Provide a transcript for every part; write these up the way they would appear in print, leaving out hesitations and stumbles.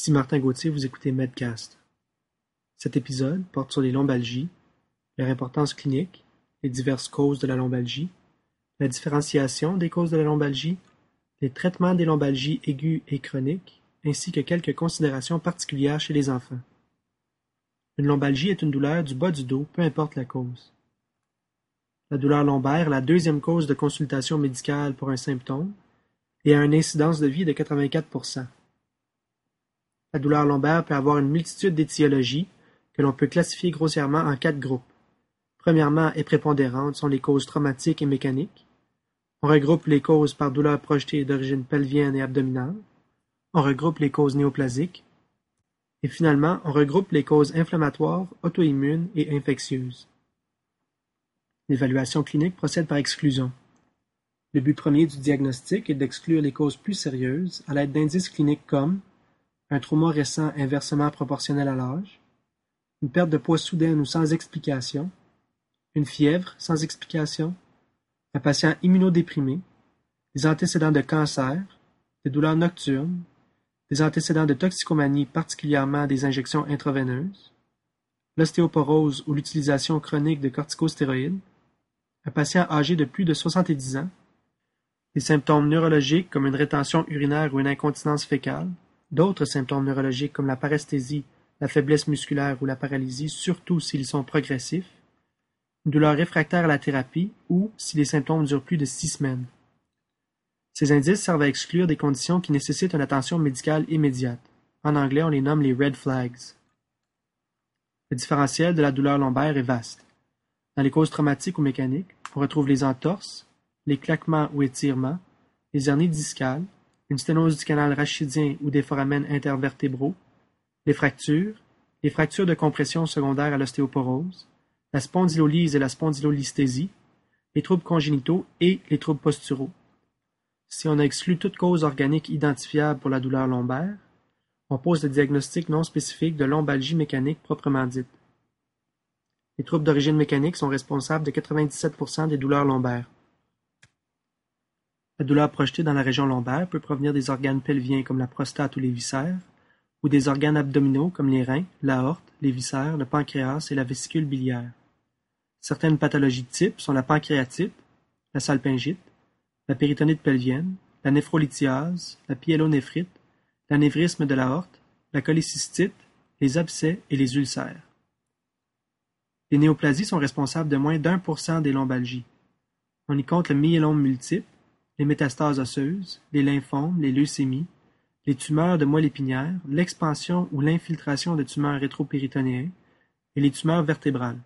Ici Martin Gauthier, vous écoutez Medcast. Cet épisode porte sur les lombalgies, leur importance clinique, les diverses causes de la lombalgie, la différenciation des causes de la lombalgie, les traitements des lombalgies aiguës et chroniques, ainsi que quelques considérations particulières chez les enfants. Une lombalgie est une douleur du bas du dos, peu importe la cause. La douleur lombaire est la deuxième cause de consultation médicale pour un symptôme et a une incidence de vie de 84%. La douleur lombaire peut avoir une multitude d'étiologies que l'on peut classifier grossièrement en 4 groupes. Premièrement et prépondérantes sont les causes traumatiques et mécaniques. On regroupe les causes par douleur projetée d'origine pelvienne et abdominale. On regroupe les causes néoplasiques. Et finalement, on regroupe les causes inflammatoires, auto-immunes et infectieuses. L'évaluation clinique procède par exclusion. Le but premier du diagnostic est d'exclure les causes plus sérieuses à l'aide d'indices cliniques comme un trauma récent inversement proportionnel à l'âge, une perte de poids soudaine ou sans explication, une fièvre sans explication, un patient immunodéprimé, des antécédents de cancer, des douleurs nocturnes, des antécédents de toxicomanie, particulièrement des injections intraveineuses, l'ostéoporose ou l'utilisation chronique de corticostéroïdes, un patient âgé de plus de 70 ans, des symptômes neurologiques comme une rétention urinaire ou une incontinence fécale, d'autres symptômes neurologiques comme la paresthésie, la faiblesse musculaire ou la paralysie, surtout s'ils sont progressifs, une douleur réfractaire à la thérapie ou si les symptômes durent plus de 6 semaines. Ces indices servent à exclure des conditions qui nécessitent une attention médicale immédiate. En anglais, on les nomme les red flags. Le différentiel de la douleur lombaire est vaste. Dans les causes traumatiques ou mécaniques, on retrouve les entorses, les claquements ou étirements, les hernies discales, une sténose du canal rachidien ou des foramens intervertébraux, les fractures de compression secondaires à l'ostéoporose, la spondylolyse et la spondylolisthésie, les troubles congénitaux et les troubles posturaux. Si on a exclu toute cause organique identifiable pour la douleur lombaire, on pose le diagnostic non spécifique de lombalgie mécanique proprement dite. Les troubles d'origine mécanique sont responsables de 97% des douleurs lombaires. La douleur projetée dans la région lombaire peut provenir des organes pelviens comme la prostate ou les viscères, ou des organes abdominaux comme les reins, l'aorte, les viscères, le pancréas et la vésicule biliaire. Certaines pathologies types sont la pancréatite, la salpingite, la péritonite pelvienne, la néphrolithiase, la pyélonéphrite, l'anévrisme de l'aorte, la cholécystite, les abcès et les ulcères. Les néoplasies sont responsables de moins d'1% des lombalgies. On y compte le myélome multiple, les métastases osseuses, les lymphomes, les leucémies, les tumeurs de moelle épinière, l'expansion ou l'infiltration de tumeurs rétropéritonéens et les tumeurs vertébrales.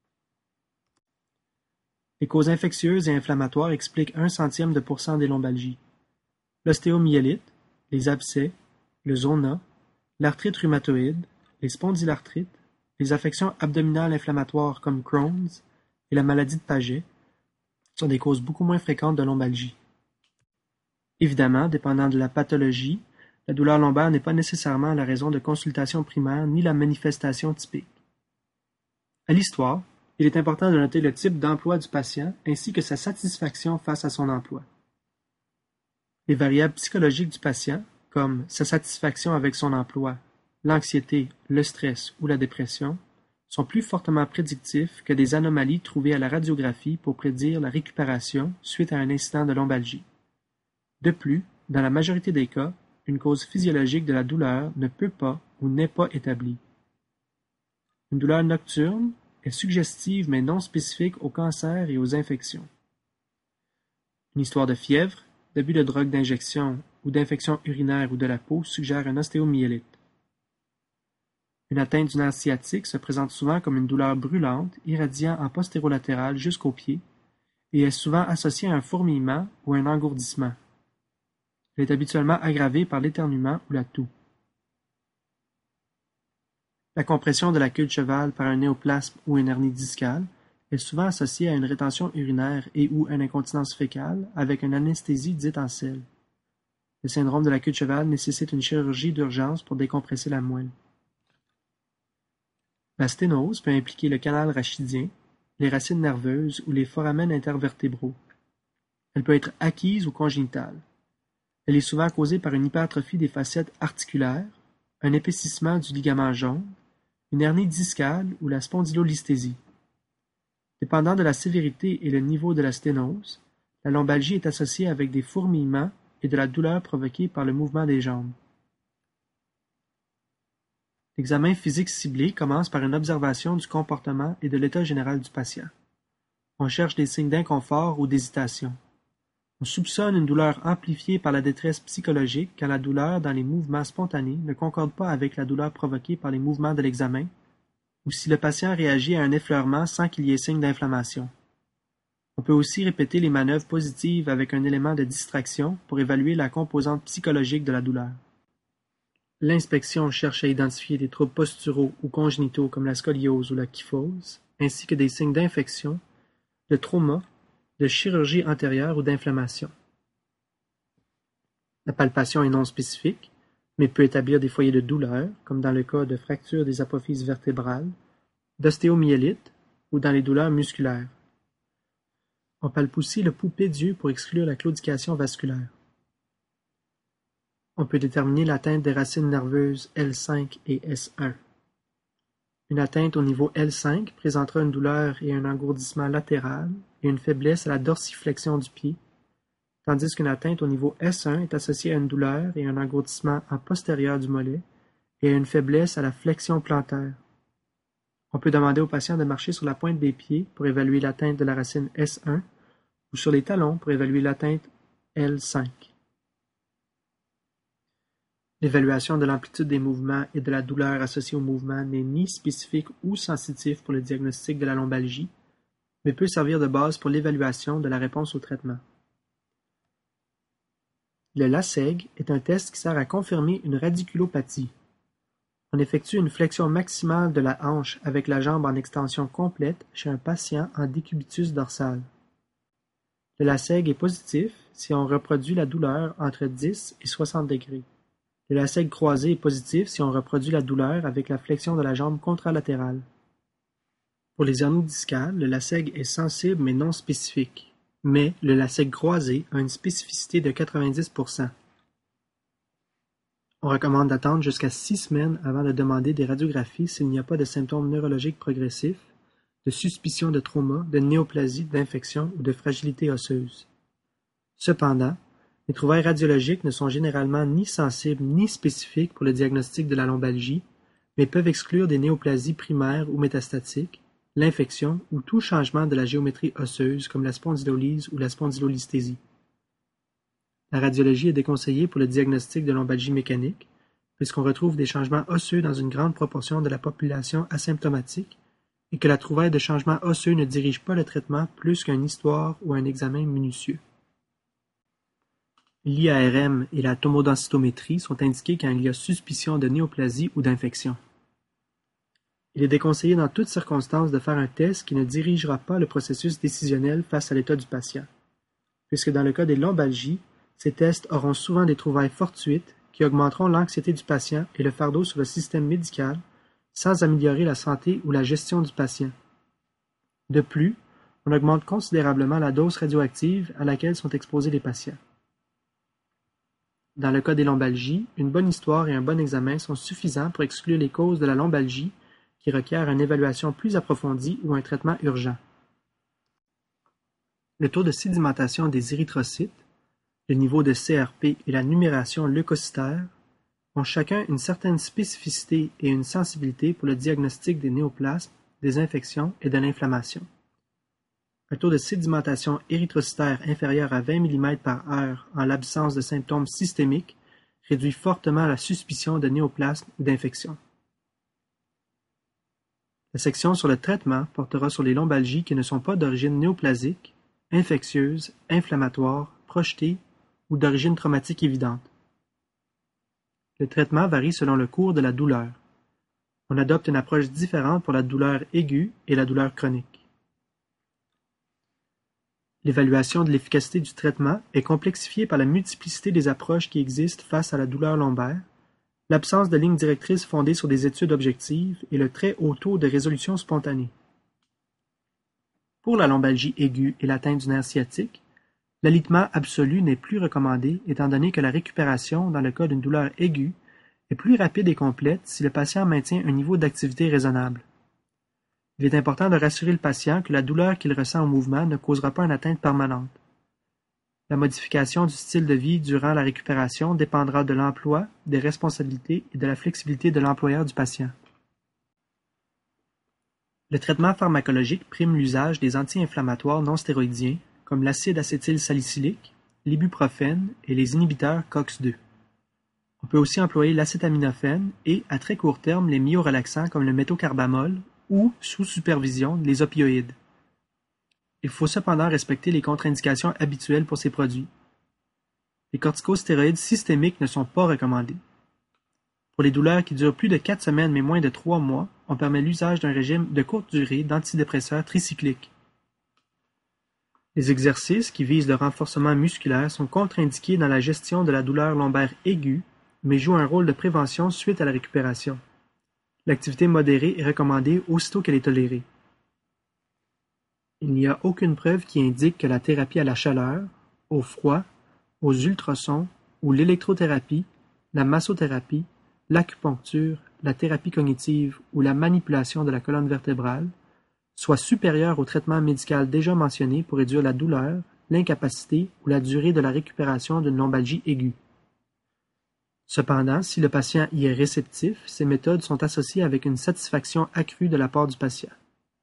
Les causes infectieuses et inflammatoires expliquent 0,01% des lombalgies. L'ostéomyélite, les abcès, le zona, l'arthrite rhumatoïde, les spondylarthrites, les affections abdominales inflammatoires comme Crohn's et la maladie de Paget sont des causes beaucoup moins fréquentes de lombalgie. Évidemment, dépendant de la pathologie, la douleur lombaire n'est pas nécessairement la raison de consultation primaire ni la manifestation typique. À l'histoire, il est important de noter le type d'emploi du patient ainsi que sa satisfaction face à son emploi. Les variables psychologiques du patient, comme sa satisfaction avec son emploi, l'anxiété, le stress ou la dépression, sont plus fortement prédictifs que des anomalies trouvées à la radiographie pour prédire la récupération suite à un incident de lombalgie. De plus, dans la majorité des cas, une cause physiologique de la douleur ne peut pas ou n'est pas établie. Une douleur nocturne est suggestive mais non spécifique au cancer et aux infections. Une histoire de fièvre, d'abus de drogue d'injection ou d'infection urinaire ou de la peau suggère un ostéomyélite. Une atteinte du nerf sciatique se présente souvent comme une douleur brûlante irradiant en postérolatéral jusqu'aux pieds et est souvent associée à un fourmillement ou un engourdissement. Elle est habituellement aggravée par l'éternuement ou la toux. La compression de la queue de cheval par un néoplasme ou une hernie discale est souvent associée à une rétention urinaire et ou une incontinence fécale avec une anesthésie dite en selle. Le syndrome de la queue de cheval nécessite une chirurgie d'urgence pour décompresser la moelle. La sténose peut impliquer le canal rachidien, les racines nerveuses ou les foramens intervertébraux. Elle peut être acquise ou congénitale. Elle est souvent causée par une hypertrophie des facettes articulaires, un épaississement du ligament jaune, une hernie discale ou la spondylolisthésie. Dépendant de la sévérité et le niveau de la sténose, la lombalgie est associée avec des fourmillements et de la douleur provoquée par le mouvement des jambes. L'examen physique ciblé commence par une observation du comportement et de l'état général du patient. On cherche des signes d'inconfort ou d'hésitation. On soupçonne une douleur amplifiée par la détresse psychologique quand la douleur dans les mouvements spontanés ne concorde pas avec la douleur provoquée par les mouvements de l'examen, ou si le patient réagit à un effleurement sans qu'il y ait signe d'inflammation. On peut aussi répéter les manœuvres positives avec un élément de distraction pour évaluer la composante psychologique de la douleur. L'inspection cherche à identifier des troubles posturaux ou congénitaux comme la scoliose ou la kyphose, ainsi que des signes d'infection, de trauma, de chirurgie antérieure ou d'inflammation. La palpation est non spécifique, mais peut établir des foyers de douleur, comme dans le cas de fractures des apophyses vertébrales, d'ostéomyélite ou dans les douleurs musculaires. On palpe aussi le pouls pédieux pour exclure la claudication vasculaire. On peut déterminer l'atteinte des racines nerveuses L5 et S1. Une atteinte au niveau L5 présentera une douleur et un engourdissement latéral et une faiblesse à la dorsiflexion du pied, tandis qu'une atteinte au niveau S1 est associée à une douleur et un engourdissement en postérieur du mollet et à une faiblesse à la flexion plantaire. On peut demander au patient de marcher sur la pointe des pieds pour évaluer l'atteinte de la racine S1 ou sur les talons pour évaluer l'atteinte L5. L'évaluation de l'amplitude des mouvements et de la douleur associée au mouvement n'est ni spécifique ou sensitif pour le diagnostic de la lombalgie, mais peut servir de base pour l'évaluation de la réponse au traitement. Le LASEG est un test qui sert à confirmer une radiculopathie. On effectue une flexion maximale de la hanche avec la jambe en extension complète chez un patient en décubitus dorsal. Le LASEG est positif si on reproduit la douleur entre 10 et 60 degrés. Le LASEG croisé est positif si on reproduit la douleur avec la flexion de la jambe contralatérale. Pour les hernies discales, le LASEG est sensible mais non spécifique, mais le LASEG croisé a une spécificité de 90%. On recommande d'attendre jusqu'à 6 semaines avant de demander des radiographies s'il n'y a pas de symptômes neurologiques progressifs, de suspicion de trauma, de néoplasie, d'infection ou de fragilité osseuse. Cependant, les trouvailles radiologiques ne sont généralement ni sensibles ni spécifiques pour le diagnostic de la lombalgie, mais peuvent exclure des néoplasies primaires ou métastatiques, l'infection ou tout changement de la géométrie osseuse comme la spondylolyse ou la spondylolisthésie. La radiologie est déconseillée pour le diagnostic de lombalgie mécanique, puisqu'on retrouve des changements osseux dans une grande proportion de la population asymptomatique et que la trouvaille de changements osseux ne dirige pas le traitement plus qu'une histoire ou un examen minutieux. L'IARM et la tomodensitométrie sont indiqués quand il y a suspicion de néoplasie ou d'infection. Il est déconseillé dans toutes circonstances de faire un test qui ne dirigera pas le processus décisionnel face à l'état du patient, puisque dans le cas des lombalgies, ces tests auront souvent des trouvailles fortuites qui augmenteront l'anxiété du patient et le fardeau sur le système médical sans améliorer la santé ou la gestion du patient. De plus, on augmente considérablement la dose radioactive à laquelle sont exposés les patients. Dans le cas des lombalgies, une bonne histoire et un bon examen sont suffisants pour exclure les causes de la lombalgie qui requièrent une évaluation plus approfondie ou un traitement urgent. Le taux de sédimentation des érythrocytes, le niveau de CRP et la numération leucocytaire ont chacun une certaine spécificité et une sensibilité pour le diagnostic des néoplasmes, des infections et de l'inflammation. Un taux de sédimentation érythrocytaire inférieur à 20 mm par heure en l'absence de symptômes systémiques réduit fortement la suspicion de néoplasme ou d'infection. La section sur le traitement portera sur les lombalgies qui ne sont pas d'origine néoplasique, infectieuse, inflammatoire, projetée ou d'origine traumatique évidente. Le traitement varie selon le cours de la douleur. On adopte une approche différente pour la douleur aiguë et la douleur chronique. L'évaluation de l'efficacité du traitement est complexifiée par la multiplicité des approches qui existent face à la douleur lombaire, l'absence de lignes directrices fondées sur des études objectives et le très haut taux de résolution spontanée. Pour la lombalgie aiguë et l'atteinte du nerf sciatique, l'alitement absolu n'est plus recommandé étant donné que la récupération dans le cas d'une douleur aiguë est plus rapide et complète si le patient maintient un niveau d'activité raisonnable. Il est important de rassurer le patient que la douleur qu'il ressent au mouvement ne causera pas une atteinte permanente. La modification du style de vie durant la récupération dépendra de l'emploi, des responsabilités et de la flexibilité de l'employeur du patient. Le traitement pharmacologique prime l'usage des anti-inflammatoires non stéroïdiens comme l'acide acétylsalicylique, l'ibuprofène et les inhibiteurs COX-2. On peut aussi employer l'acétaminophène et, à très court terme, les myorelaxants comme le méthocarbamol ou, sous supervision, les opioïdes. Il faut cependant respecter les contre-indications habituelles pour ces produits. Les corticostéroïdes systémiques ne sont pas recommandés. Pour les douleurs qui durent plus de 4 semaines mais moins de 3 mois, on permet l'usage d'un régime de courte durée d'antidépresseurs tricycliques. Les exercices qui visent le renforcement musculaire sont contre-indiqués dans la gestion de la douleur lombaire aiguë, mais jouent un rôle de prévention suite à la récupération. L'activité modérée est recommandée aussitôt qu'elle est tolérée. Il n'y a aucune preuve qui indique que la thérapie à la chaleur, au froid, aux ultrasons ou l'électrothérapie, la massothérapie, l'acupuncture, la thérapie cognitive ou la manipulation de la colonne vertébrale soit supérieure au traitement médical déjà mentionné pour réduire la douleur, l'incapacité ou la durée de la récupération d'une lombalgie aiguë. Cependant, si le patient y est réceptif, ces méthodes sont associées avec une satisfaction accrue de la part du patient.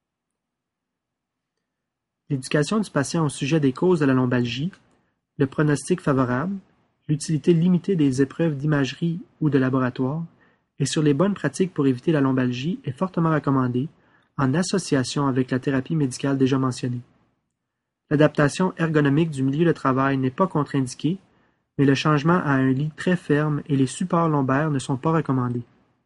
L'éducation du patient au sujet des causes de la lombalgie, le pronostic favorable, l'utilité limitée des épreuves d'imagerie ou de laboratoire, et sur les bonnes pratiques pour éviter la lombalgie est fortement recommandée, en association avec la thérapie médicale déjà mentionnée. L'adaptation ergonomique du milieu de travail n'est pas contre-indiquée, mais le changement à un lit très ferme et les supports lombaires ne sont pas recommandés.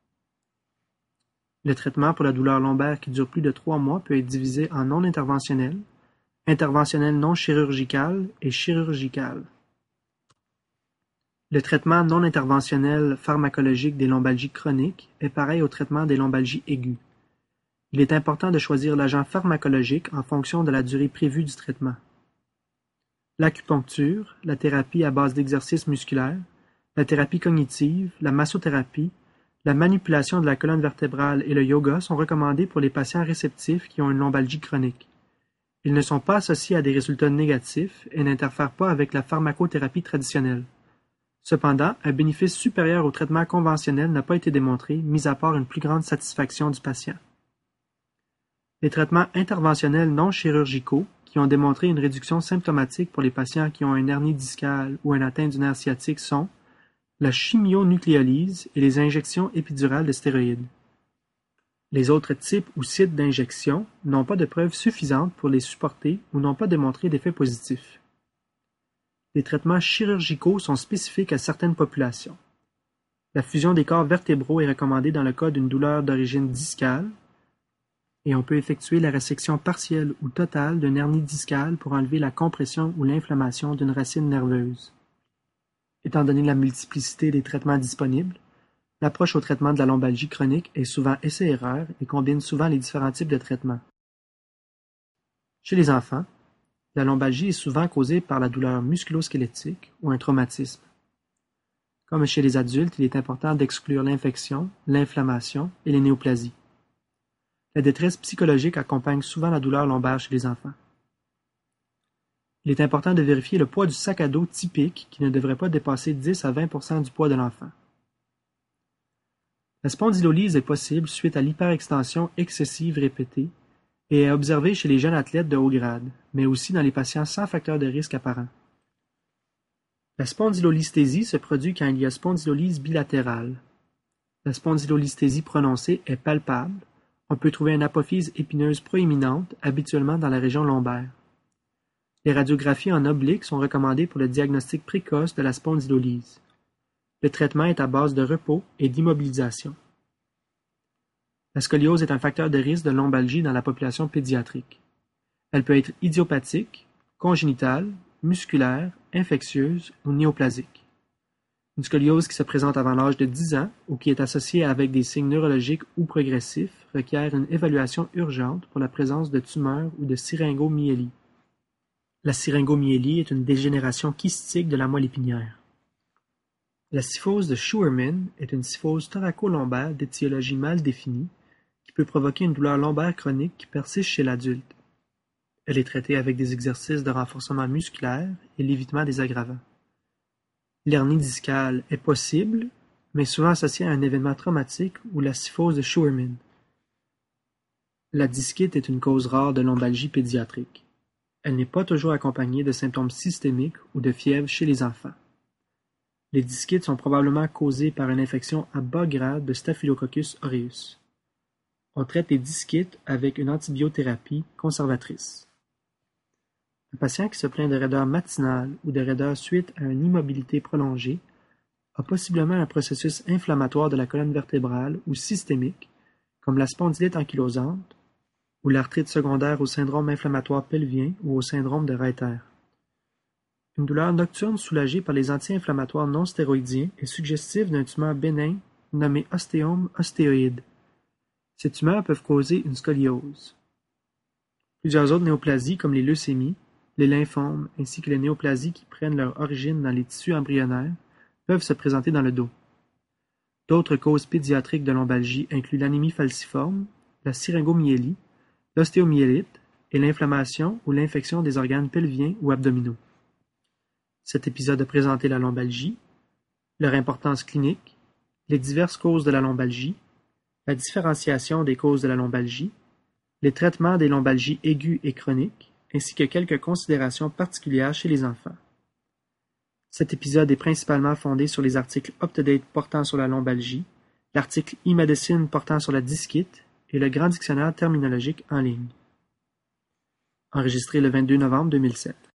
Le traitement pour la douleur lombaire qui dure plus de 3 mois peut être divisé en non interventionnel, interventionnel non chirurgical et chirurgical. Le traitement non interventionnel pharmacologique des lombalgies chroniques est pareil au traitement des lombalgies aiguës. Il est important de choisir l'agent pharmacologique en fonction de la durée prévue du traitement. L'acupuncture, la thérapie à base d'exercices musculaires, la thérapie cognitive, la massothérapie, la manipulation de la colonne vertébrale et le yoga sont recommandés pour les patients réceptifs qui ont une lombalgie chronique. Ils ne sont pas associés à des résultats négatifs et n'interfèrent pas avec la pharmacothérapie traditionnelle. Cependant, un bénéfice supérieur au traitement conventionnel n'a pas été démontré, mis à part une plus grande satisfaction du patient. Les traitements interventionnels non chirurgicaux qui ont démontré une réduction symptomatique pour les patients qui ont une hernie discale ou une atteinte du nerf sciatique sont la chimionucléolyse et les injections épidurales de stéroïdes. Les autres types ou sites d'injection n'ont pas de preuves suffisantes pour les supporter ou n'ont pas démontré d'effets positifs. Les traitements chirurgicaux sont spécifiques à certaines populations. La fusion des corps vertébraux est recommandée dans le cas d'une douleur d'origine discale, et on peut effectuer la résection partielle ou totale d'une hernie discale pour enlever la compression ou l'inflammation d'une racine nerveuse. Étant donné la multiplicité des traitements disponibles, l'approche au traitement de la lombalgie chronique est souvent essai-erreur et combine souvent les différents types de traitements. Chez les enfants, la lombalgie est souvent causée par la douleur musculo-squelettique ou un traumatisme. Comme chez les adultes, il est important d'exclure l'infection, l'inflammation et les néoplasies. La détresse psychologique accompagne souvent la douleur lombaire chez les enfants. Il est important de vérifier le poids du sac à dos typique qui ne devrait pas dépasser 10 à 20% du poids de l'enfant. La spondylolyse est possible suite à l'hyperextension excessive répétée et est observée chez les jeunes athlètes de haut grade, mais aussi dans les patients sans facteur de risque apparent. La spondylolisthésie se produit quand il y a spondylolyse bilatérale. La spondylolisthésie prononcée est palpable. On peut trouver une apophyse épineuse proéminente, habituellement dans la région lombaire. Les radiographies en oblique sont recommandées pour le diagnostic précoce de la spondylolyse. Le traitement est à base de repos et d'immobilisation. La scoliose est un facteur de risque de lombalgie dans la population pédiatrique. Elle peut être idiopathique, congénitale, musculaire, infectieuse ou néoplasique. Une scoliose qui se présente avant l'âge de 10 ans ou qui est associée avec des signes neurologiques ou progressifs requiert une évaluation urgente pour la présence de tumeurs ou de syringomyélie. La syringomyélie est une dégénération kystique de la moelle épinière. La syphose de Schuermann est une syphose thoraco-lombaire d'étiologie mal définie qui peut provoquer une douleur lombaire chronique qui persiste chez l'adulte. Elle est traitée avec des exercices de renforcement musculaire et l'évitement des aggravants. L'hernie discale est possible, mais souvent associée à un événement traumatique ou la syphose de Schuermann. La discite est une cause rare de lombalgie pédiatrique. Elle n'est pas toujours accompagnée de symptômes systémiques ou de fièvre chez les enfants. Les discites sont probablement causées par une infection à bas grade de Staphylococcus aureus. On traite les discites avec une antibiothérapie conservatrice. Un patient qui se plaint de raideur matinale ou de raideur suite à une immobilité prolongée a possiblement un processus inflammatoire de la colonne vertébrale ou systémique, comme la spondylite ankylosante ou l'arthrite secondaire au syndrome inflammatoire pelvien ou au syndrome de Reiter. Une douleur nocturne soulagée par les anti-inflammatoires non stéroïdiens est suggestive d'un tumeur bénin nommé ostéome ostéoïde. Ces tumeurs peuvent causer une scoliose. Plusieurs autres néoplasies comme les leucémies, les lymphomes ainsi que les néoplasies qui prennent leur origine dans les tissus embryonnaires peuvent se présenter dans le dos. D'autres causes pédiatriques de lombalgie incluent l'anémie falciforme, la syringomyélie, l'ostéomyélite et l'inflammation ou l'infection des organes pelviens ou abdominaux. Cet épisode a présenté la lombalgie, leur importance clinique, les diverses causes de la lombalgie, la différenciation des causes de la lombalgie, les traitements des lombalgies aiguës et chroniques, ainsi que quelques considérations particulières chez les enfants. Cet épisode est principalement fondé sur les articles UpToDate portant sur la lombalgie, l'article eMedicine portant sur la discite et le Grand Dictionnaire terminologique en ligne. Enregistré le 22 novembre 2007.